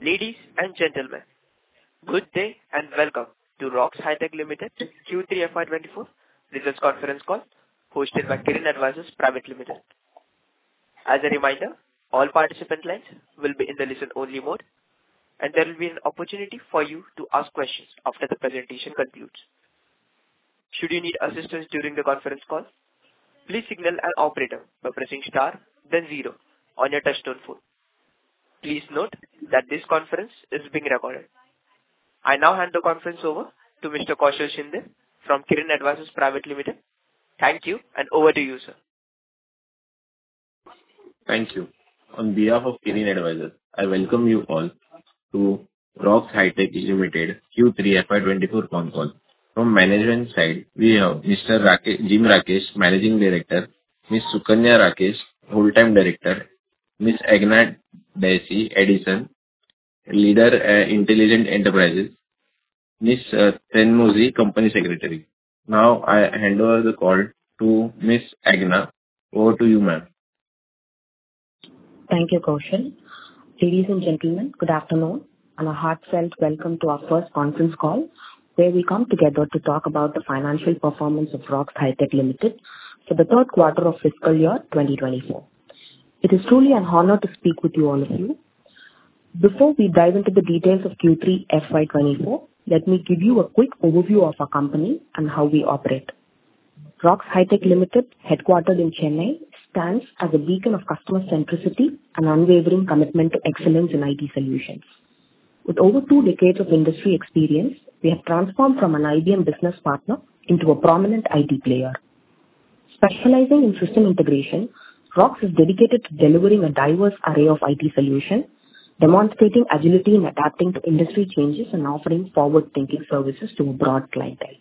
Ladies and gentlemen, good day and welcome to ROXX Hi-Tech Limited Q3 FY24 results conference call hosted by Kirin Advisors Private Limited. As a reminder, all participant lines will be in the listen-only mode, and there will be an opportunity for you to ask questions after the presentation concludes. Should you need assistance during the conference call, please signal an operator by pressing star, then 0 on your touchtone phone. Please note that this conference is being recorded. I now hand the conference over to Mr. Kaushal Shinde from Kirin Advisors Private Limited. Thank you, and over to you, sir. Thank you. On behalf of Kirin Advisors, I welcome you all to ROXX Hi-Tech Limited Q3 FY24 phone call. From management side, we have Mr. Jim Rakesh, Managing Director, Ms. Sukanya Rakesh, Full-Time Director, Ms. Agna Daisy Edison, Leader Intelligent Enterprises, Ms. Tenmuzi, Company Secretary. Now I hand over the call to Ms. Agna. Over to you, ma'am. Thank you, Kaushal. Ladies and gentlemen, good afternoon, and a heartfelt welcome to our first conference call, where we come together to talk about the financial performance of ROXX Hi-Tech Limited for the third quarter of fiscal year 2024. It is truly an honor to speak with you, all of you. Before we dive into the details of Q3 FY24, let me give you a quick overview of our company and how we operate. ROXX Hi-Tech Limited, headquartered in Chennai, stands as a beacon of customer centricity and unwavering commitment to excellence in IT solutions. With over 2 decades of industry experience, we have transformed from an IBM business partner into a prominent IT player. Specializing in system integration, ROXX is dedicated to delivering a diverse array of IT solutions, demonstrating agility in adapting to industry changes and offering forward-thinking services to a broad clientele.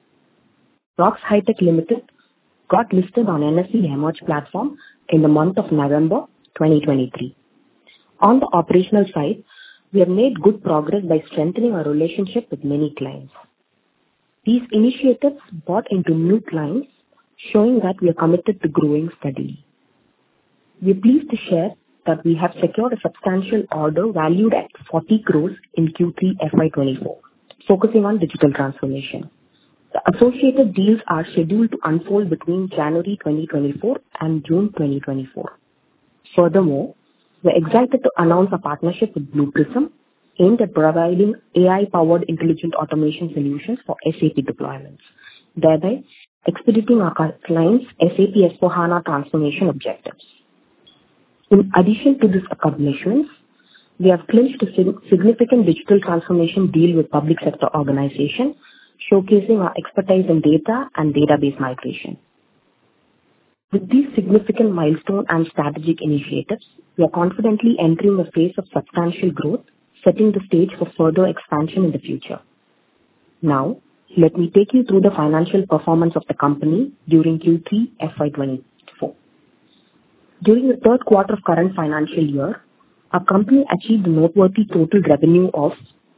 ROXX Hi-Tech Limited got listed on NSE Emerge platform in the month of November 2023. On the operational side, we have made good progress by strengthening our relationship with many clients. These initiatives brought into new clients, showing that we are committed to growing steadily. We are pleased to share that we have secured a substantial order valued at 40 crores in Q3 FY24, focusing on digital transformation. The associated deals are scheduled to unfold between January 2024 and June 2024. Furthermore, we are excited to announce a partnership with Blue Prism aimed at providing AI-powered intelligent automation solutions for SAP deployments, thereby expediting our clients' SAP S/4HANA transformation objectives. In addition to these accomplishments, we have clinched a significant digital transformation deal with public sector organization, showcasing our expertise in data and database migration. With these significant milestones and strategic initiatives, we are confidently entering a phase of substantial growth, setting the stage for further expansion in the future. Now, let me take you through the financial performance of the company during Q3 FY24. During the third quarter of current financial year, our company achieved a noteworthy total revenue of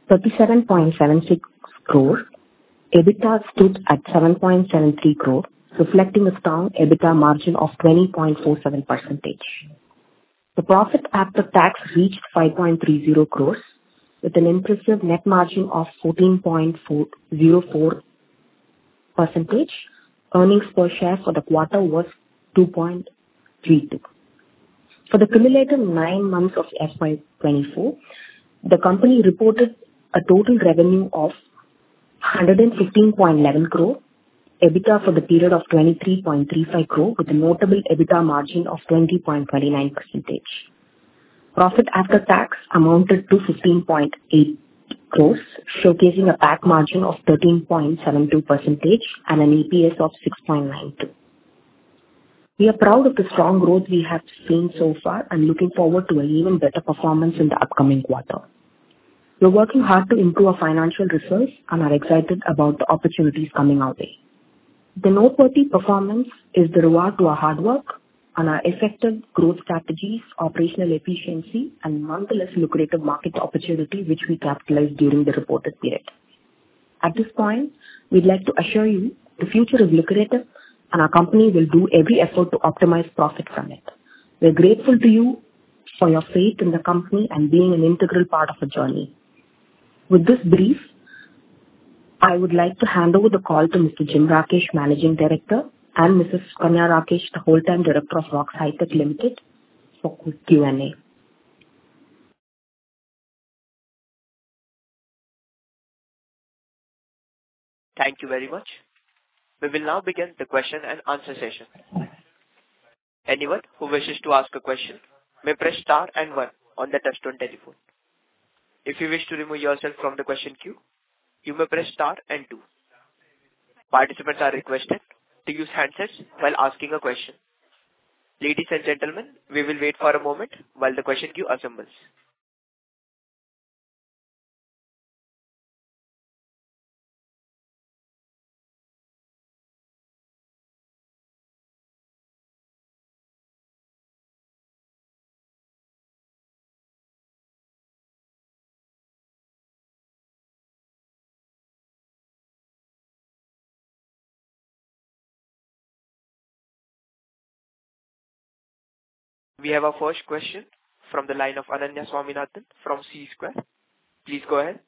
37.76 crore. EBITDA stood at 7.73 crore, reflecting a strong EBITDA margin of 20.47%. The profit after tax reached 5.30 crores, with an impressive net margin of 14.04%. Earnings per share for the quarter was 2.32. For the cumulative 9 months of FY24, the company reported a total revenue of 115.11 crore, EBITDA for the period of 23.35 crore, with a notable EBITDA margin of 20.29%. Profit after tax amounted to 15.8 crores, showcasing a PAT margin of 13.72% and an EPS of 6.92. We are proud of the strong growth we have seen so far and looking forward to an even better performance in the upcoming quarter. We are working hard to improve our financial results and are excited about the opportunities coming our way. The noteworthy performance is the reward to our hard work and our effective growth strategies, operational efficiency, and nonetheless lucrative market opportunity which we capitalized during the reported period. At this point, we'd like to assure you the future is lucrative and our company will do every effort to optimize profit from it. We're grateful to you for your faith in the company and being an integral part of the journey. With this brief, I would like to hand over the call to Mr. Jim Rakesh, Managing Director, and Mrs. Sukanya Rakesh, the Whole-Time Director of ROXX Hi-Tech Limited, for Q&A. Thank you very much. We will now begin the question and answer session. Anyone who wishes to ask a question may press star and 1 on the touchtone telephone. If you wish to remove yourself from the question queue, you may press star and 2. Participants are requested to use handsets while asking a question. Ladies and gentlemen, we will wait for a moment while the question queue assembles. We have our first question from the line of Ananya Swaminathan from C Square. Please go ahead.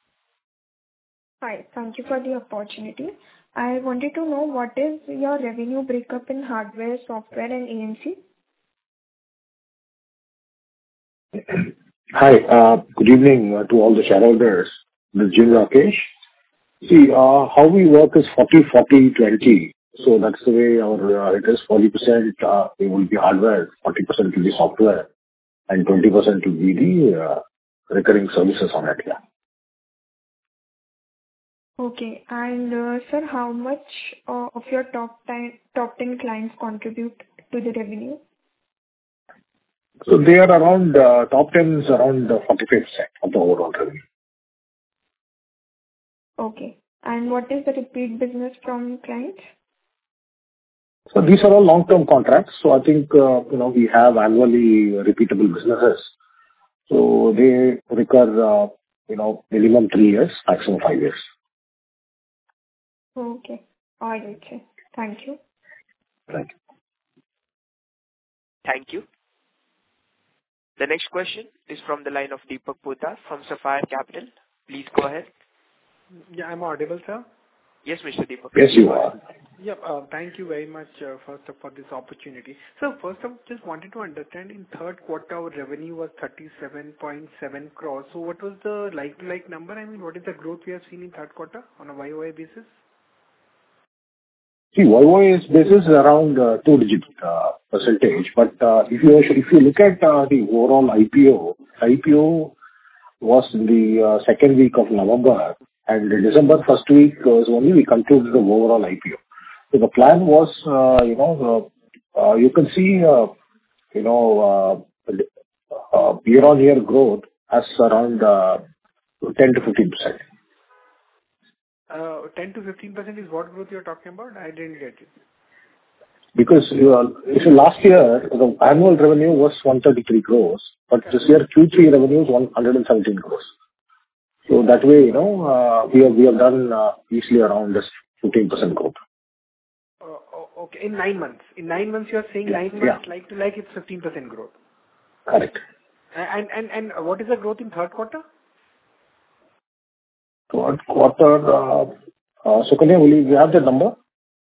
Hi, thank you for the opportunity. I wanted to know what is your revenue breakup in hardware, software, and AMC? Hi, good evening to all the shareholders. This is Jim Rakesh. See, how we work is 40-40-20. So that's the way our it is 40% it will be hardware, 40% will be software, and 20% will be the recurring services on it. Yeah. Okay. And sir, how much of your top 10 clients contribute to the revenue? So they are around top 10 is around 45% of the overall revenue. Okay. And what is the repeat business from clients? So these are all long-term contracts. So I think we have annually repeatable businesses. So they recur minimum 3 years, maximum 5 years. Okay. All right, sir. Thank you. Thank you. Thank you. The next question is from the line of Deepak Poddar from Sapphire Capital. Please go ahead. Yeah, I'm audible, sir. Yes, Mr. Deepak. Yes, you are. Yep. Thank you very much for this opportunity. So first I just wanted to understand, in third quarter our revenue was 37.7 crores. So what was the like-to-like number? I mean, what is the growth we have seen in third quarter on a YOY basis? See, YOY basis is around 2-digit percentage. But if you look at the overall IPO was in the second week of November, and December first week was only we concluded the overall IPO. So the plan was, you can see, year-on-year growth as around 10 to 15%. 10 to 15% is what growth you're talking about? I didn't get it. Because last year, the annual revenue was 133 crores, but this year Q3 revenue is 117 crores. So that way, we have done easily around this 15% growth. Okay, in 9 months. In 9 months, you are saying 9 months like to like it's 15% growth. Correct. And what is the growth in third quarter? Third quarter, Sukanya, will you have the number?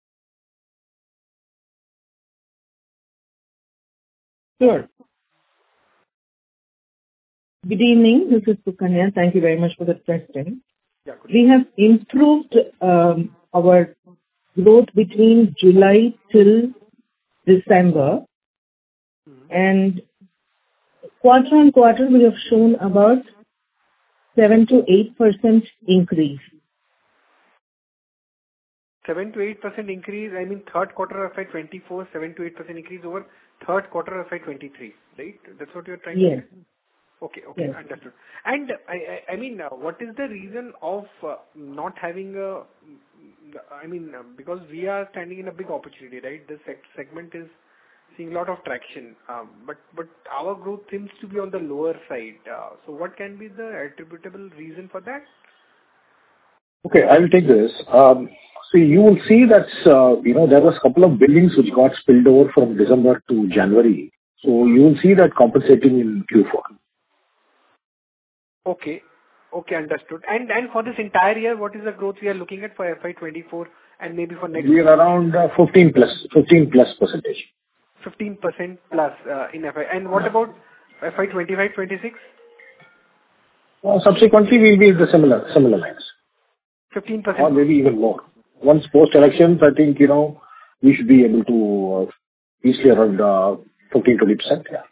Sure. Good evening. This is Sukanya. Thank you very much for the question. Yeah, we have improved our growth between July till December, and quarter on quarter we have shown about 7 to 8% increase. 7 to 8% increase. I mean, third quarter of FY24, 7 to 8% increase over third quarter of FY23, right? That's what you're trying to say? Okay, yes. Understood. And I mean, what is the reason of not having because we are standing in a big opportunity, right? This segment is seeing a lot of traction, but our growth seems to be on the lower side. So what can be the attributable reason for that? Okay, I will take this. So you will see that, there was a couple of billings which got spilled over from December to January. So you will see that compensating in Q4. Okay. Okay, understood. And for this entire year, what is the growth we are looking at for FY24 and maybe for next We year? are around 15 plus percentage. 15% plus in FY. And what about FY25, 26? Subsequently, we'll be in the similar lines, 15%. or maybe even more. Once post-elections, I think, we should be able to easily around 15-20%. Yeah.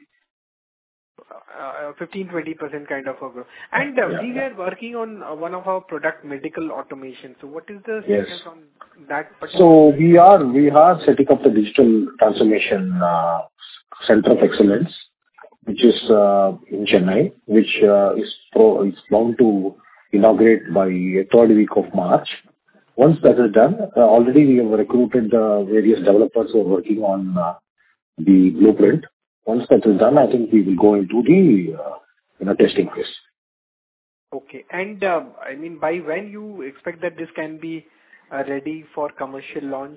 15-20% kind of a growth. And we were working on one of our product, medical automation. So what is the status on that particular? So we are setting up the digital transformation center of excellence, which is in Chennai, which is bound to inaugurate by third week of March. Once that is done, already we have recruited various developers who are working on the blueprint. Once that is done, I think we will go into the testing phase. Okay. And I mean, by when you expect that this can be ready for commercial launch?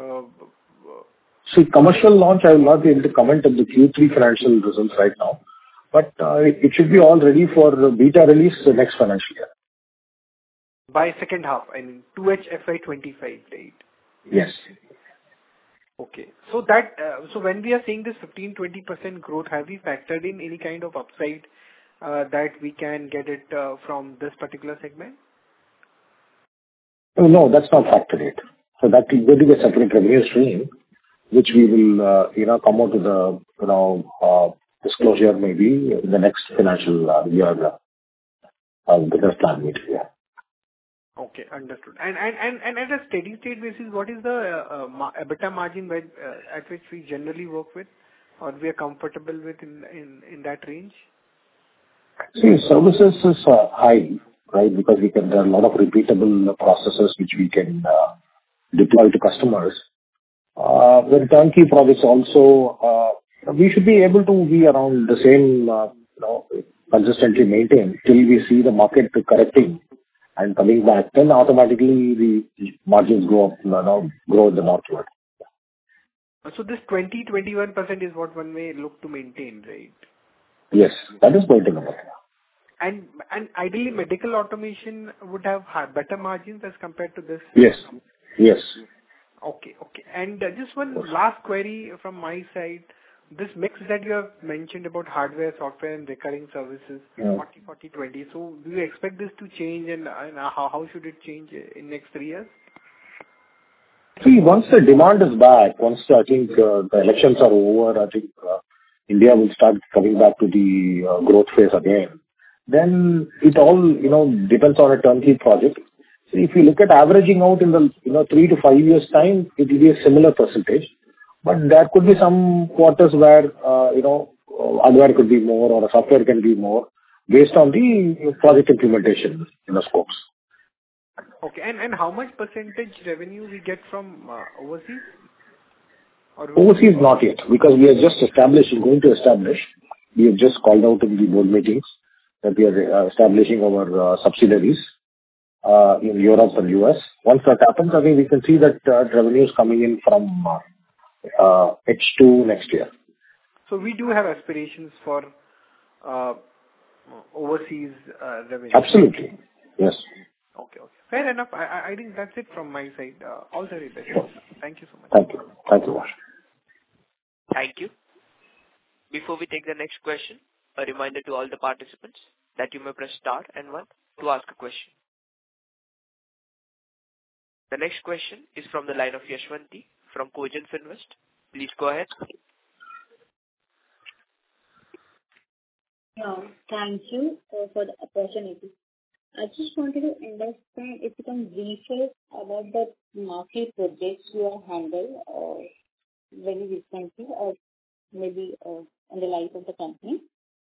See, commercial launch, I will not be able to comment on the Q3 financial results right now, but it should be all ready for beta release next financial year. By second half, I mean, 2H FY25, right? Yes. Okay. So that, so when we are saying this 15-20% growth, have we factored in any kind of upside that we can get it from this particular segment? No, that's not factored yet. So that will be a separate revenue stream, which we will, come out with the, disclosure maybe in the next financial year, business plan meeting. Yeah. Okay, understood. And at a steady state basis, what is the EBITDA margin at which we generally work with, or we are comfortable with in that range? See, services is high, right? Because there are a lot of repeatable processes which we can deploy to customers. With turnkey projects also, we should be able to be around the same, consistently maintained till we see the market correcting and coming back. Then automatically the margins go up, grow in the northward. So this 20-21% is what one may look to maintain, right? Yes, that is going to be better. And ideally, medical automation would have better margins as compared to this? Yes. Okay. And just one last query from my side. This mix that you have mentioned about hardware, software, and recurring services, 40-40-20. So do you expect this to change, and how should it change in next 3 years? See, once the demand is back, once I think the elections are over, I think India will start coming back to the growth phase again. Then it all, depends on a turnkey project. So if you look at averaging out in the 3 to 5 years time, it will be a similar percentage. But there could be some quarters where, hardware could be more or software can be more based on the project implementation in the scopes. Okay. And how much percentage revenue we get from overseas? Overseas, not yet, because we are just going to establish. We have just called out in the board meetings that we are establishing our subsidiaries in Europe and US. Once that happens, I think we can see that revenues coming in from H2 next year. So we do have aspirations for overseas revenue. Absolutely. Yes. Okay. Fair enough. I think that's it from my side. All the very best. Thank you so much. Thank you, Vash. Thank you. Before we take the next question, a reminder to all the participants that you may press star and 1 to ask a question. The next question is from the line of Yashwanti from Cogent Finvest. Please go ahead. Thank you for the opportunity. I just wanted to understand if you can brief us about the market projects you have handled very recently or maybe in the life of the company.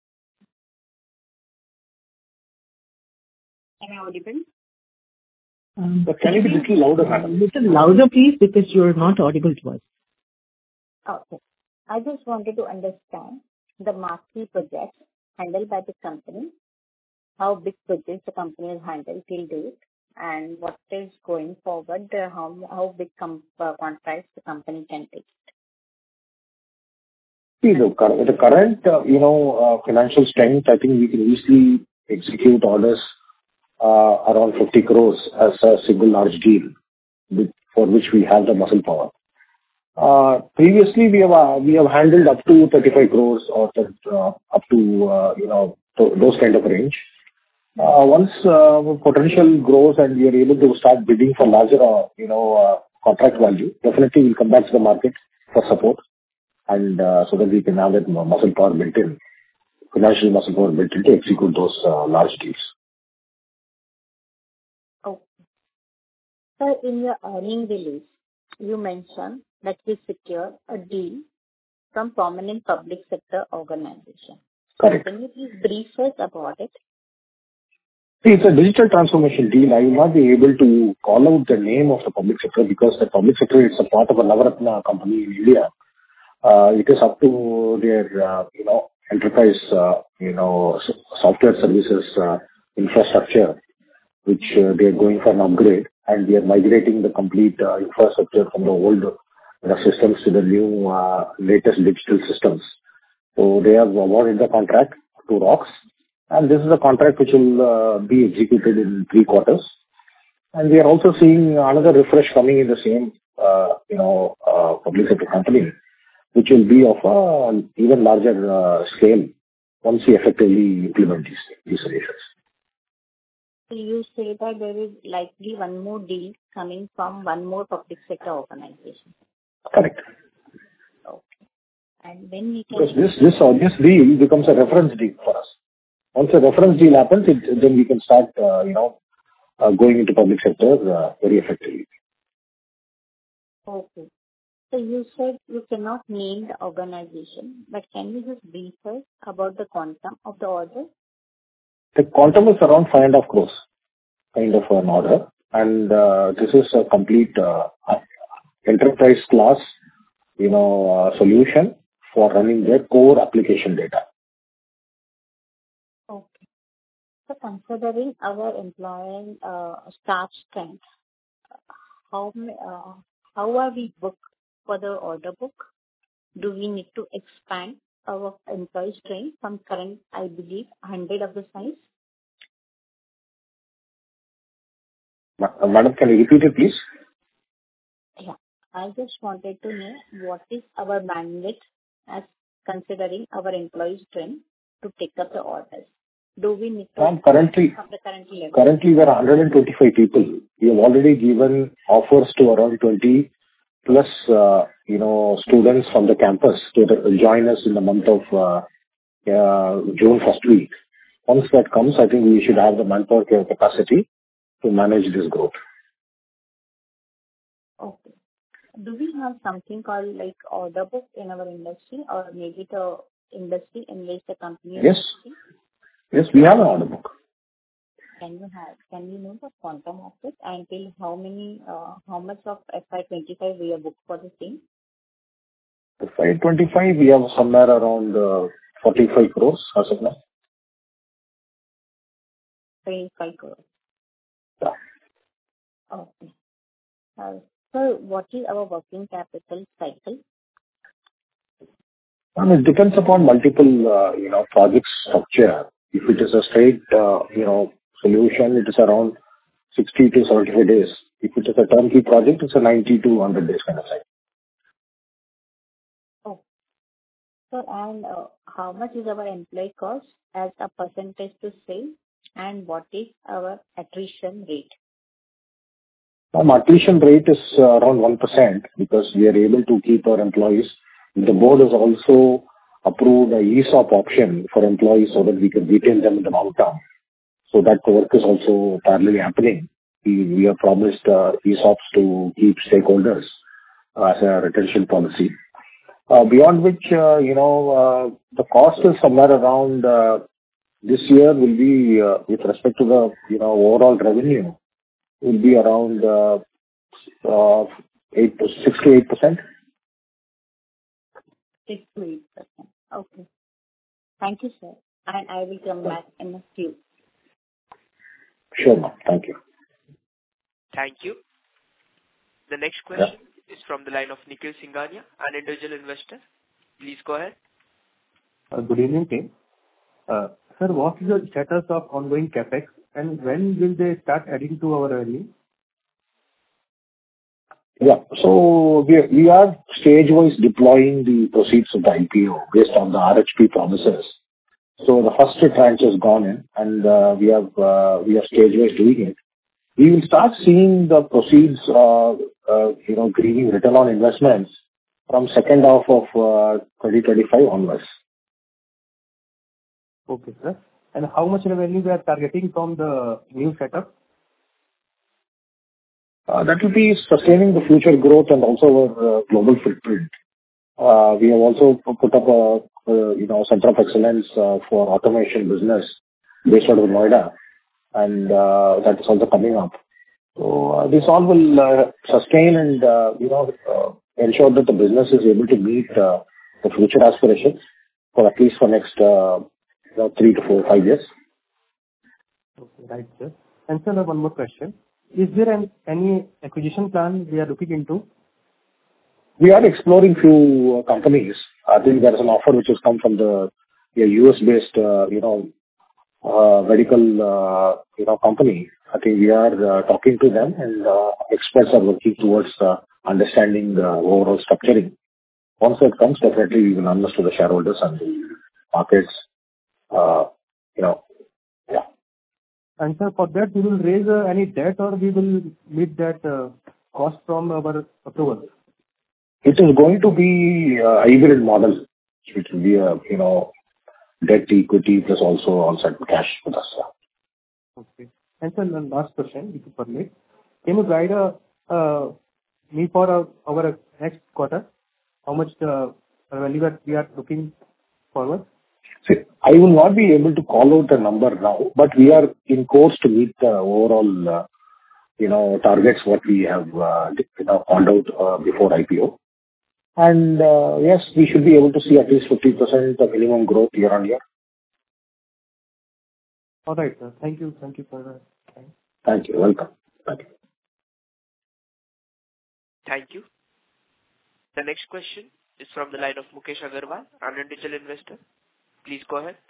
Am I audible? But can you be a little louder, madam? Little louder, please, because you're not audible to us. Okay. I just wanted to understand the marquee projects handled by the company, how big projects the company has handled till date, and what is going forward, how big contracts the company can take. See, the current, financial strength, I think we can easily execute orders around 50 crores as a single large deal, for which we have the muscle power. Previously, we have handled up to 35 crores or up to, those kind of range. Once potential grows and we are able to start bidding for larger, contract value, definitely we'll come back to the market for support, and so that we can have that muscle power built in, financial muscle power built in to execute those large deals. Okay. So in your earnings release, you mentioned that you secured a deal from prominent public sector organization. Correct. Can you please brief us about it? See, it's a digital transformation deal. I will not be able to call out the name of the public sector because the public sector is a part of a Navaratna company in India. It is up to their, enterprise, software services infrastructure, which they are going for an upgrade, and we are migrating the complete infrastructure from the old systems to the new latest digital systems. So they have awarded the contract to ROX, and this is a contract which will be executed in 3 quarters. And we are also seeing another refresh coming in the same, public sector company, which will be of a even larger scale once we effectively implement these solutions. So you say that there is likely one more deal coming from one more public sector organization. Correct. Okay. And when we can... Because this deal becomes a reference deal for us. Once a reference deal happens, then we can start, going into public sector very effectively. Okay. So you said you cannot name the organization, but can you just brief us about the quantum of the order? The quantum is around 5.5 crores, kind of an order, and this is a complete enterprise class, solution for running their core application data. Okay. So considering our employee staff strength, how are we booked for the order book? Do we need to expand our employee strength from current, I believe, 100 of the size? Madam, can you repeat it, please? Yeah. I just wanted to know what is our bandwidth as considering our employee strength to take up the orders. Do we need to currently from the current level? Currently, there are 125 people. We have already given offers to around 20 plus, students from the campus to join us in the month of June first week. Once that comes, I think we should have the manpower capacity to manage this growth. Okay. Do we have something called like order book in our industry, or maybe the industry in which the company is working? Yes, we have an order book. Can you know the quantum of it, until how much of FY25 we have booked for the same? FY25 we have somewhere around 45 crores as of now. 25 crores. Yeah. Okay. So what is our working capital cycle? It depends upon multiple, project structure. If it is a straight, solution, it is around 60 to 75 days. If it is a turnkey project, it's a 90 to 100 days kind of cycle. Oh. So, and how much is our employee cost as a percentage to sales, and what is our attrition rate? Attrition rate is around 1% because we are able to keep our employees. The board has also approved a ESOP option for employees so that we can retain them in the long term. So that work is also parallelly happening. We have promised ESOPs to keep stakeholders as a retention policy. Beyond which, the cost is somewhere around this year will be, with respect to the, overall revenue, will be around 6 to 8%. 6 to 8%. Okay. Thank you, sir. And I will come back in a few. Sure, ma'am. Thank you. Thank you. The next question is from the line of Nikhil Singhania, an individual investor. Please go ahead. Good evening, team. Sir, what is the status of ongoing CapEx, and when will they start adding to our revenue? Yeah. So we are stage-wise deploying the proceeds of the IPO based on the RHP promises. So the first tranche has gone in, and we are stage-wise doing it. We will start seeing the proceeds, giving return on investments from second half of 2025 onwards. Okay, sir. And how much revenue we are targeting from the new setup? That will be sustaining the future growth and also our global footprint. We have also put up a center of excellence for automation business based out of Noida, and that is also coming up. So this all will sustain and ensure that the business is able to meet the future aspirations for at least for next 3 to 4, 5 years. Okay, right, sir. And sir, one more question. Is there any acquisition plan we are looking into? We are exploring few companies. I think there is an offer which has come from the US-based, medical, company. I think we are talking to them, and experts are working towards understanding the overall structuring. Once that comes, definitely we will announce to the shareholders and the markets. Yeah. And sir, for that, we will raise any debt, or we will meet that cost from our approval? It is going to be a hybrid model, which will be debt to equity plus also on-site cash with us. Okay. And sir, one last question, if you permit. Can you guide me for our next quarter? How much value that we are looking forward? See, I will not be able to call out the number now, but we are in course to meet the overall, targets what we have, called out before IPO. And yes, we should be able to see at least 50% of minimum growth year on year. All right, sir. Thank you. Thank you for that. Thank you. Welcome. Thank you. Thank you. The next question is from the line of Mukesh Agarwal, an individual investor. Please go ahead.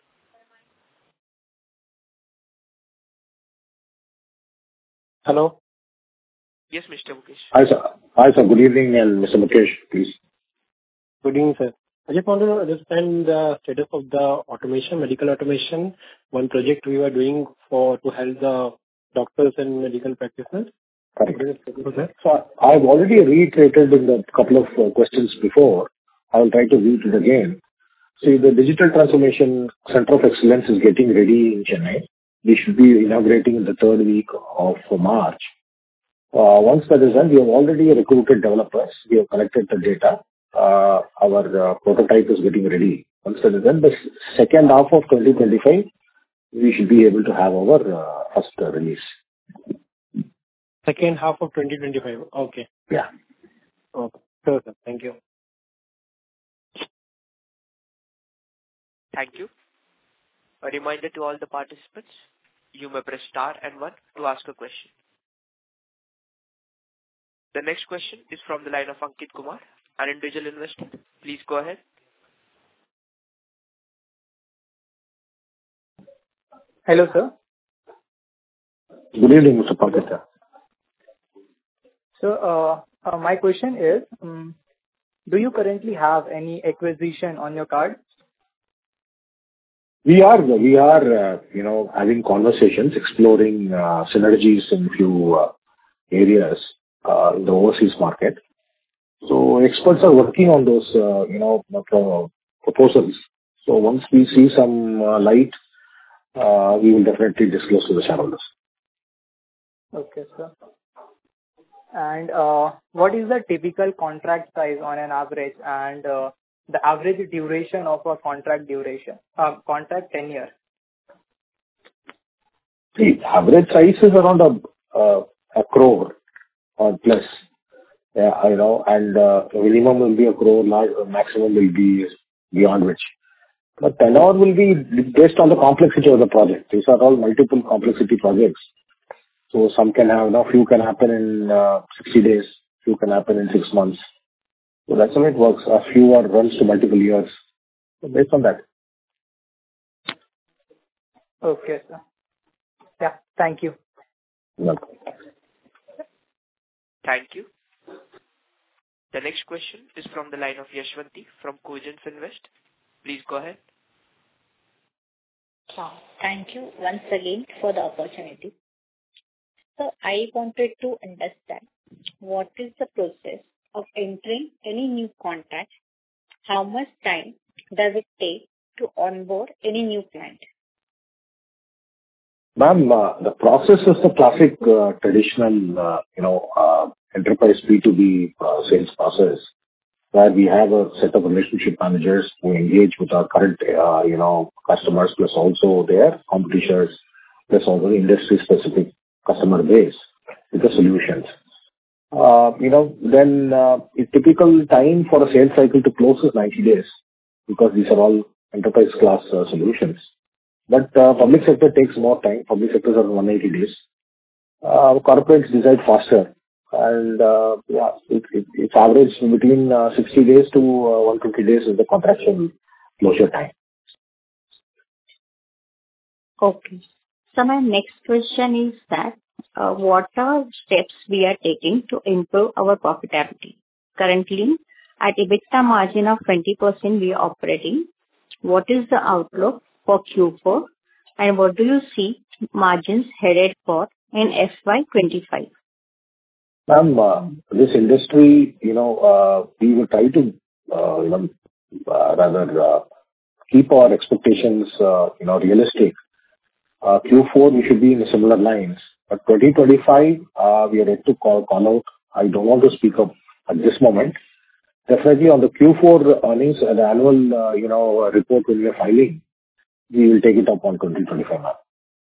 Hello. Yes, Mr. Mukesh. Hi, sir. Hi, sir. Good evening, and Mr. Mukesh, please. Good evening, sir. I just wanted to understand the status of the medical automation, one project we were doing to help the doctors and medical practitioners. Correct. So I've already reiterated in the couple of questions before. I will try to read it again. See, the digital transformation center of excellence is getting ready in Chennai. We should be inaugurating in the third week of March. Once that is done, we have already recruited developers. We have collected the data. Our prototype is getting ready. Once that is done, the second half of 2025, we should be able to have our first release. Second half of 2025. Okay. Yeah. Okay. Sure, sir. Thank you. Thank you. A reminder to all the participants, you may press star and 1 to ask a question. The next question is from the line of Ankit Kumar, an individual investor. Please go ahead. Hello, sir. Good evening, Mr. Pankaj. So, my question is, do you currently have any acquisition on your card? We are, having conversations, exploring synergies in few areas in the overseas market. So experts are working on those, proposals. So once we see some light, we will definitely disclose to the shareholders. Okay, sir. And what is the typical contract size on an average, and the average duration of a contract tenure? See, average size is around a crore or plus. Yeah, and minimum will be a crore, maximum will be beyond which. But tenure will be based on the complexity of the project. These are all multiple complexity projects. So some can have, few can happen in 60 days, few can happen in 6 months. So that's how it works. A few are runs to multiple years. So based on that. Okay, sir. Yeah. Thank you. Welcome. Thank you. The next question is from the line of Yashwanti from Cogent Invest. Please go ahead. Thank you once again for the opportunity. So I wanted to understand what is the process of entering any new contract? How much time does it take to onboard any new client? Ma'am, the process is the classic traditional, enterprise B2B sales process, where we have a set of relationship managers who engage with our current, customers, plus also their competitors, plus also the industry-specific customer base with the solutions. Then a typical time for a sales cycle to close is 90 days, because these are all enterprise class solutions. But public sector takes more time. Public sectors are 180 days. Corporates decide faster. And it's average between 60 days to 120 days is the contractual closure time. Okay. So my next question is that what are steps we are taking to improve our profitability? Currently, at EBITDA margin of 20% we are operating. What is the outlook for Q4, and what do you see margins headed for in FY25? Ma'am, this industry, we will try to, rather keep our expectations, realistic. Q4 we should be in similar lines, but 2025 we are yet to call out. I don't want to speak up at this moment. Definitely on the Q4 earnings and the annual, report when we are filing, we will take it up on 2025, ma'am.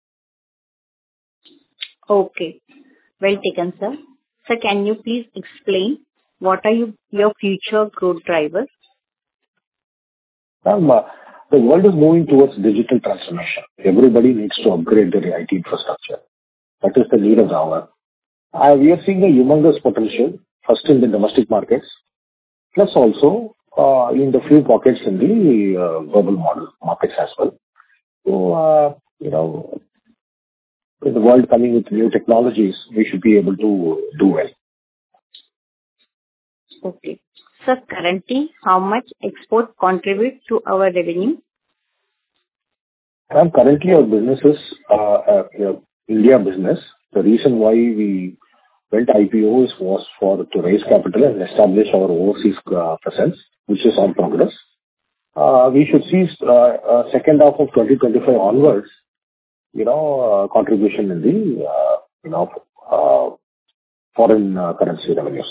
Okay. Well taken, sir. So can you please explain what are your future growth drivers? Ma'am, the world is moving towards digital transformation. Everybody needs to upgrade their IT infrastructure. That is the need of the hour. We are seeing a humongous potential, first in the domestic markets, plus also in the few pockets in the global markets as well. So, with the world coming with new technologies, we should be able to do well. Okay. So currently, how much export contributes to our revenue? Ma'am, currently our business is India business. The reason why we went IPOs was to raise capital and establish our overseas presence, which is on progress. We should see second half of 2025 onwards, contribution in the foreign currency revenues.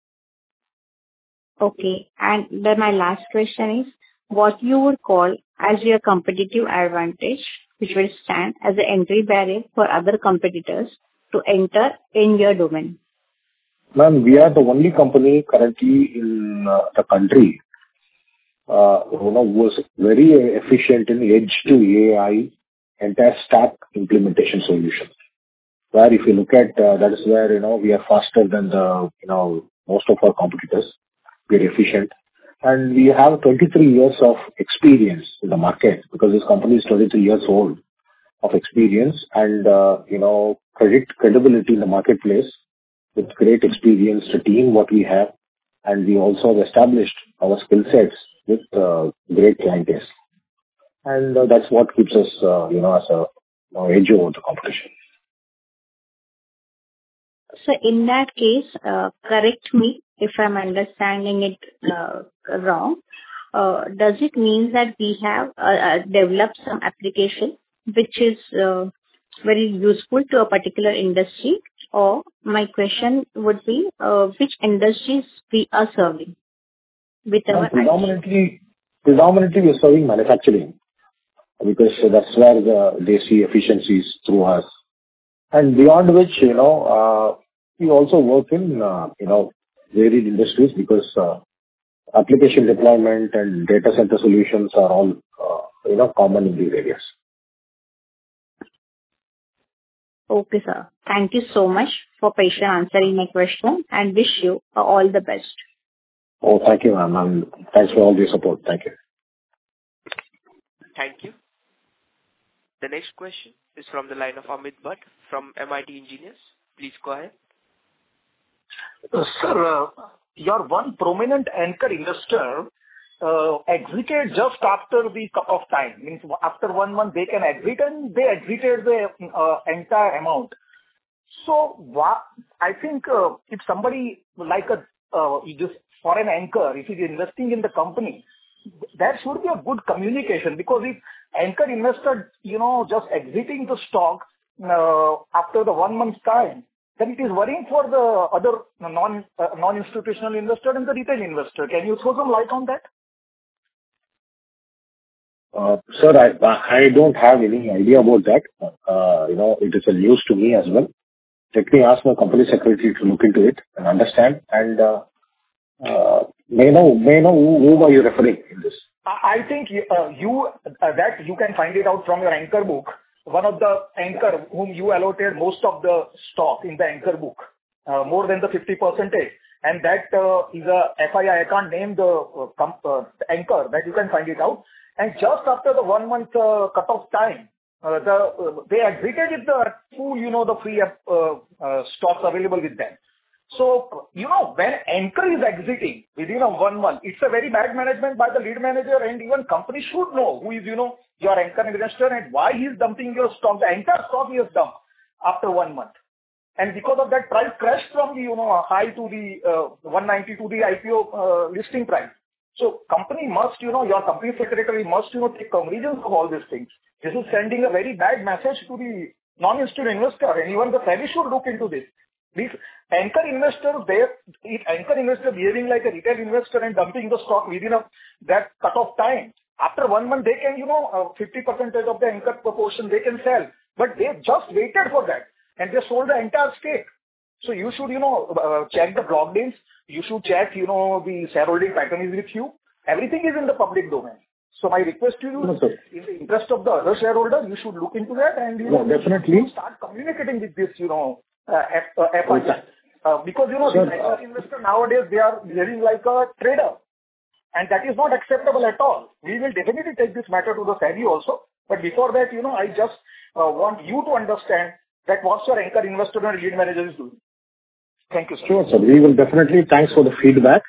Okay. And then my last question is, what you would call as your competitive advantage, which will stand as an entry barrier for other competitors to enter in your domain? Ma'am, we are the only company currently in the country who is very efficient in edge to AI entire stack implementation solution. Where if you look at that is where we are faster than the most of our competitors. We are efficient, and we have 23 years of experience in the market, because this company is 23 years old of experience and credibility in the marketplace with great experience, the team what we have, and we also have established our skill sets with great clientele. And that's what keeps us, as a edge over the competition. So in that case, correct me if I'm understanding it wrong. Does it mean that we have developed some application which is very useful to a particular industry? Or my question would be, which industries we are serving with our predominantly we are serving manufacturing, because that's where they see efficiencies through us. And beyond which, we also work in, varied industries, because application deployment and data center solutions are all, common in these areas. Okay, sir. Thank you so much for patiently answering my question, and wish you all the best. Oh, thank you, ma'am. And thanks for all your support. Thank you. Thank you. The next question is from the line of Amit Bhatt from MIT Engineers. Please go ahead. Sir, your one prominent anchor investor exited just after the cut-off time. Means after 1 month they can exit, and they exited the entire amount. So I think if somebody like this foreign anchor, if he's investing in the company, there should be a good communication, because if anchor investor, just exiting the stock after the 1 month's time, then it is worrying for the other non-institutional investor and the retail investor. Can you throw some light on that? Sir, I don't have any idea about that. It is a news to me as well. Let me ask my company secretary to look into it and understand. And may I know whom are you referring in this? I think you can find it out from your anchor book. One of the anchor whom you allotted most of the stock in the anchor book, more than the 50%, and that is a FII. I can't name the anchor. That you can find it out. And just after the 1 month cut-off time, they exited with the full, the free stocks available with them. So, when anchor is exiting within 1 month, it's a very bad management by the lead manager, and even company should know who is, your anchor investor and why he's dumping your stock. The entire stock he has dumped after 1 month. And because of that, price crashed from the, high to the 190 to the IPO listing price. So company must, your company secretary must, take cognizance of all these things. This is sending a very bad message to the non-institutional investor, and even the SEBI should look into this. These anchor investors, if anchor investor behaving like a retail investor and dumping the stock within that cut-off time, after 1 month they can, 50% of the anchor proportion they can sell. But they just waited for that, and they sold the entire stake. So you should, check the blog names. You should check, the shareholding pattern is with you. Everything is in the public domain. So my request to you, in the interest of the other shareholder, you should look into that and, definitely start communicating with this, FII. Because, the anchor investor nowadays, they are behaving like a trader. And that is not acceptable at all. We will definitely take this matter to the SEBI also. But before that, I just want you to understand that what your anchor investor and lead manager is doing. Thank you, sir. Sure, sir. We will definitely. Thanks for the feedback.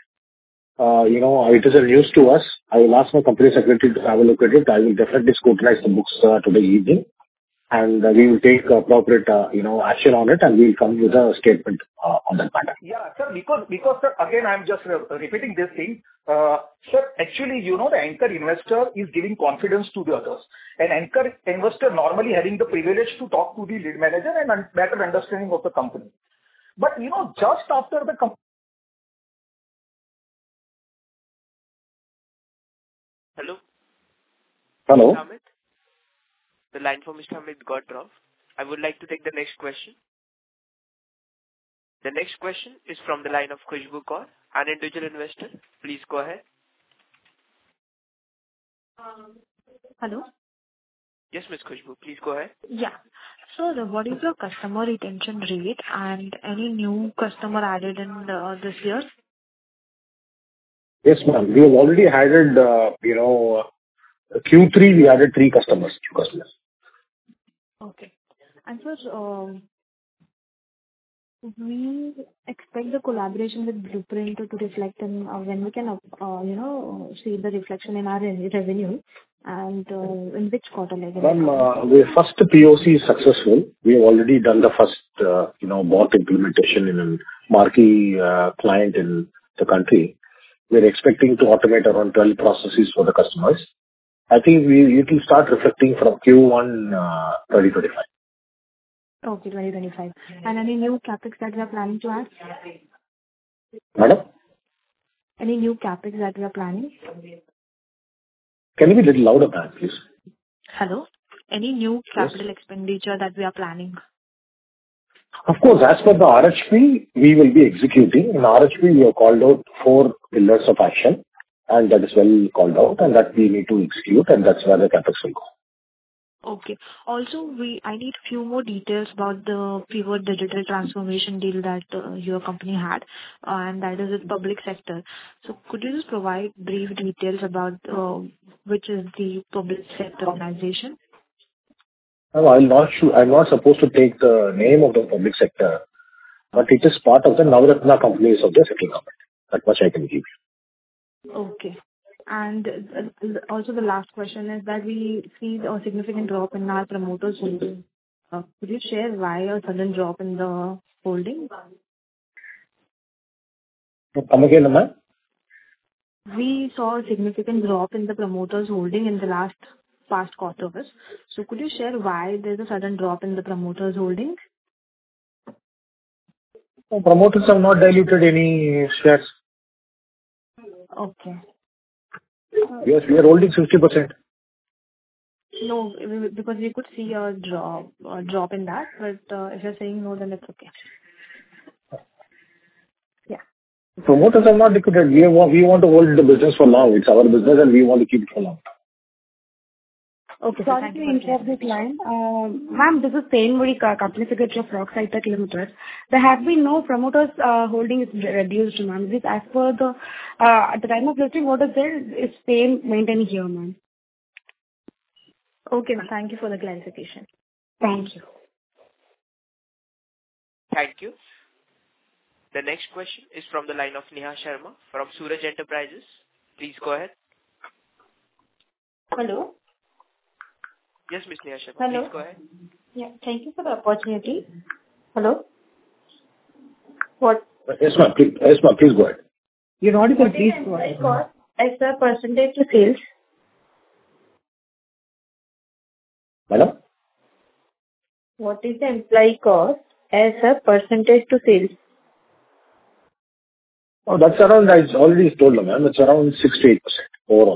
It is a news to us. I will ask my company secretary to have a look at it. I will definitely scrutinize the books today evening, and we will take appropriate, action on it, and we will come with a statement on that matter. Yeah, sir. Because sir, again, I'm just repeating this thing. Sir, actually, the anchor investor is giving confidence to the others. An anchor investor normally having the privilege to talk to the lead manager and better understanding of the company. But, just after the Hello? Hello? Mr. Amit? The line for Mr. Amit got dropped. I would like to take the next question. The next question is from the line of Khushbu Kaur, an individual investor. Please go ahead. Hello? Yes, Ms. Khushbu, please go ahead. Yeah. So what is your customer retention rate and any new customer added in this year? Yes, ma'am. We have already added, Q3, we added 3 customers, new customers. Okay. And so we expect the collaboration with Blueprint to reflect in when we can, see the reflection in our revenue, and in which quarter? Ma'am, the first POC is successful. We have already done the first, bot implementation in a marquee client in the country. We're expecting to automate around 12 processes for the customers. I think it will start reflecting from Q1 2025. Okay, 2025. And any new CapEx that we are planning to add? Madam? Any new CapEx that we are planning? Can you be a little louder, ma'am, please? Hello? Any new capital expenditure that we are planning? Of course, as per the RHP, we will be executing. In RHP, we have called out 4 pillars of action, and that is well called out, and that we need to execute, and that's where the CapEx will go. Okay. Also, I need few more details about the pivot digital transformation deal that your company had, and that is with public sector. So could you just provide brief details about which is the public sector organization? No, I'm not supposed to take the name of the public sector, but it is part of the Navratna companies of the central government. That much I can give you. Okay. And also the last question is that we see a significant drop in our promoters' holding. Could you share why a sudden drop in the holding? Come again, ma'am? We saw a significant drop in the promoters' holding in the past quarters. So could you share why there's a sudden drop in the promoters' holding? Promoters have not diluted any shares. Okay. Yes, we are holding 60%. No, because we could see a drop in that, but if you're saying no, then it's okay. Yeah. Promoters have not liquidated. We want to hold the business for long. It's our business and we want to keep it for long. Okay, sorry to interrupt this line. Ma'am, this is Senmuri, Company Secretary of Rock Hitech Limited. There have been no promoters holding is reduced, ma'am. This as per the at the time of listing, what is there is same maintained here, ma'am. Okay, ma'am. Thank you for the clarification. Thank you. Thank you. The next question is from the line of Neha Sharma from Suraj Enterprises. Please go ahead. Hello. Yes, Ms. Neha Sharma. Hello. Please go ahead. Yeah, thank you for the opportunity. Hello. What? Yes, ma'am. Please go ahead. You're not able to What is please go employee ahead. cost as a percentage to sales? Madam? What is the employee cost as a percentage to sales? Oh, that's around, I already told you, ma'am, it's around 6 to 8% overall.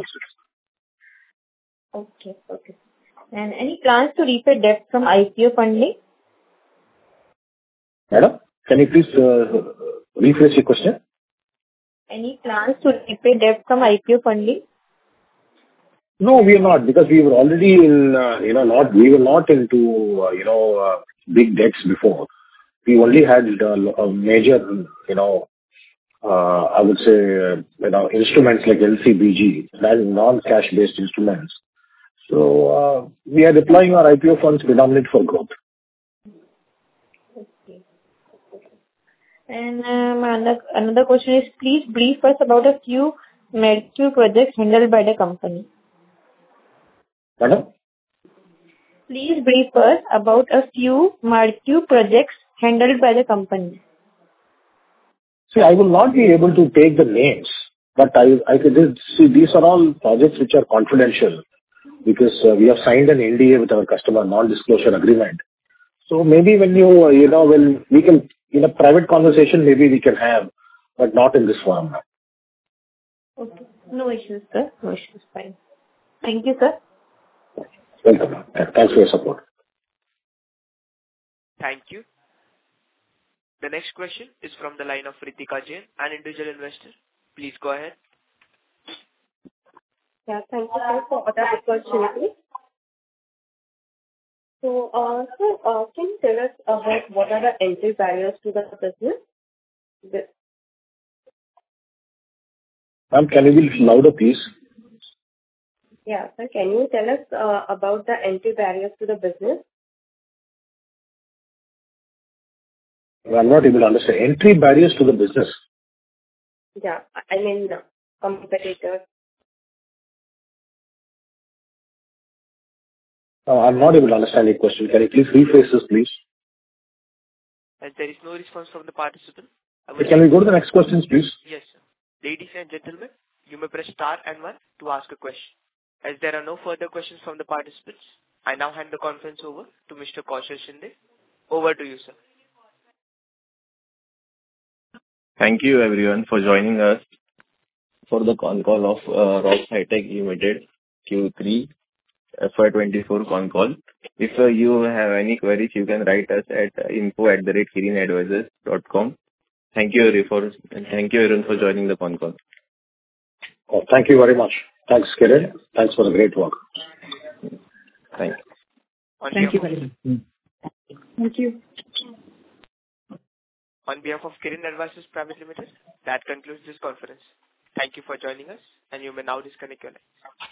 Okay. And any plans to repay debt from IPO funding? Madam, can you please rephrase your question? Any plans to repay debt from IPO funding? No, we are not, because we were already in, we were not into, big debts before. We only had a major, I would say, instruments like LCBG, that is non-cash based instruments. So, we are deploying our IPO funds predominantly for growth. Okay. And another question is, please brief us about a few MedQ projects handled by the company. Madam? Please brief us about a few MedQ projects handled by the company. See, I will not be able to take the names, but I could see these are all projects which are confidential because we have signed an NDA with our customer, non-disclosure agreement. So maybe when when we can, in a private conversation, maybe we can have, but not in this forum. Okay. No issues, sir. No issues. Fine. Thank you, sir. Welcome. Thanks for your support. Thank you. The next question is from the line of Ritika Jain, an individual investor. Please go ahead. Yeah, thank you, sir, for the opportunity. So, sir, can you tell us about what are the entry barriers to the business? Ma'am, can you be louder, please? Yeah, sir, can you tell us about the entry barriers to the business? I'm not able to understand. Entry barriers to the business? Yeah, I mean competitors. I'm not able to understand your question. Can you please rephrase this, please? As there is no response from the participant, Can we go to the next questions, please? Yes, sir. Ladies and gentlemen, you may press star and 1 to ask a question. As there are no further questions from the participants, I now hand the conference over to Mr. Kaushal Shinde. Over to you, sir. Thank you everyone for joining us for the con call of Rock Hitech Limited Q3 FY24 con call. If you have any queries, you can write us at info@kirinadvisors.com. Thank you everyone for joining the con call. Oh, thank you very much. Thanks, Kiran. Thanks for the great work. Thank you. Thank you very much. Thank you. On behalf of Kirin Advisors Private Limited, that concludes this conference. Thank you for joining us, and you may now disconnect your line.